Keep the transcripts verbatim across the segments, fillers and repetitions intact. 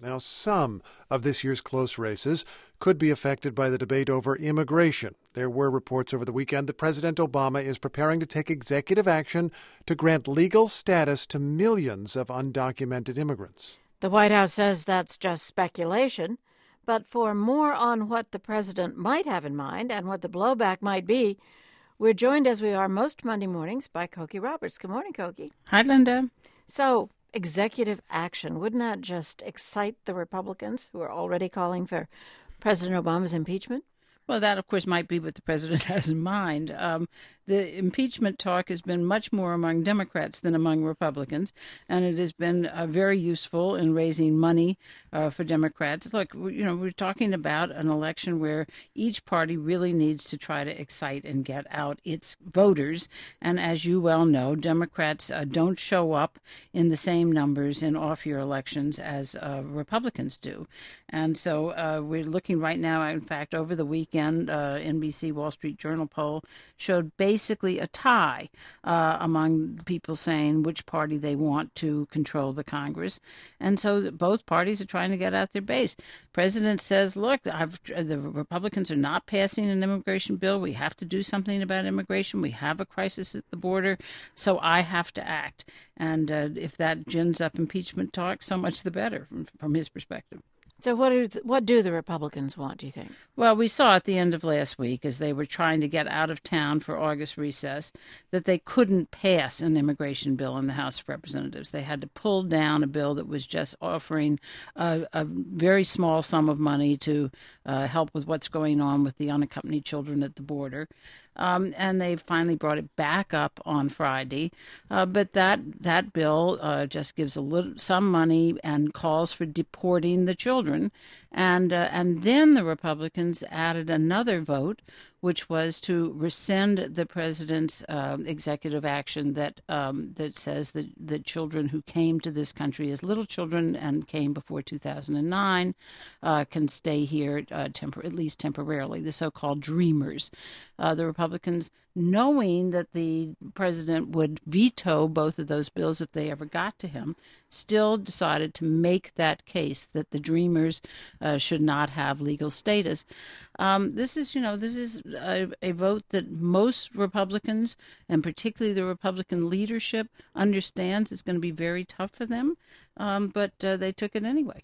Now, some of this year's close races could be affected by the debate over immigration. There were reports over the weekend that President Obama is preparing to take executive action to grant legal status to millions of undocumented immigrants. The White House says that's just speculation. But for more on what the president might have in mind and what the blowback might be, we're joined, as we are most Monday mornings, by Cokie Roberts. Good morning, Cokie. Hi, Linda. So, executive action, wouldn't that just excite the Republicans who are already calling for President Obama's impeachment? Well, that, of course, might be what the president has in mind. Um, the impeachment talk has been much more among Democrats than among Republicans, and it has been uh, very useful in raising money uh, for Democrats. Look, you know, we're talking about an election where each party really needs to try to excite and get out its voters. And as you well know, Democrats uh, don't show up in the same numbers in off-year elections as uh, Republicans do. And so uh, we're looking right now, in fact, over the weekend, Uh, N B C Wall Street Journal poll showed basically a tie uh, among people saying which party they want to control the Congress. And so both parties are trying to get out their base. The president says, look, I've, the Republicans are not passing an immigration bill. We have to do something about immigration. We have a crisis at the border, so I have to act. And uh, if that gins up impeachment talk, so much the better from, from his perspective. So what do, th- what do the Republicans want, do you think? Well, we saw at the end of last week, as they were trying to get out of town for August recess, that they couldn't pass an immigration bill in the House of Representatives. They had to pull down a bill that was just offering a, a very small sum of money to uh, help with what's going on with the unaccompanied children at the border. Um, and they finally brought it back up on Friday. Uh, but that that bill uh, just gives a little some money and calls for deporting the children. And uh, and then the Republicans added another vote, which was to rescind the president's uh, executive action that um, that says that, that children who came to this country as little children and came before two thousand nine uh, can stay here uh, tempor- at least temporarily, the so-called Dreamers. Uh, the Republicans, knowing that the president would veto both of those bills if they ever got to him, still decided to make that case that the Dreamers uh, should not have legal status. Um, this is, you know, this is a, a vote that most Republicans, and particularly the Republican leadership, understands is going to be very tough for them, um, but uh, they took it anyway.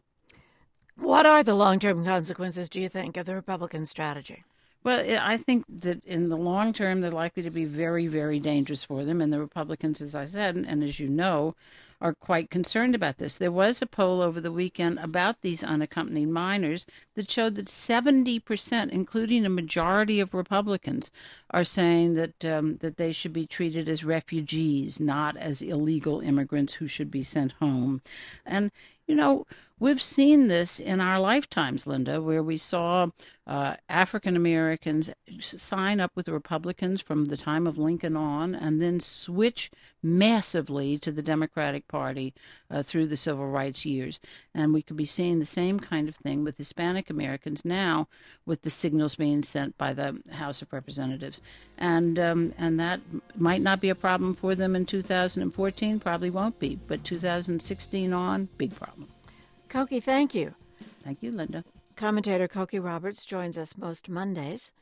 What are the long-term consequences, do you think, of the Republican strategy? Well, I think that in the long term, they're likely to be very, very dangerous for them. And the Republicans, as I said, and as you know, are quite concerned about this. There was a poll over the weekend about these unaccompanied minors that showed that seventy percent, including a majority of Republicans, are saying that um, that they should be treated as refugees, not as illegal immigrants who should be sent home. And, you know, we've seen this in our lifetimes, Linda, where we saw uh, African Americans sign up with the Republicans from the time of Lincoln on and then switch massively to the Democratic Party uh, through the civil rights years. And we could be seeing the same kind of thing with Hispanic Americans now, with the signals being sent by the House of Representatives. And um, and that might not be a problem for them in two thousand fourteen, probably won't be, but two thousand sixteen on, big problem. Cokie, thank you. Thank you, Linda. Commentator Cokie Roberts joins us most Mondays.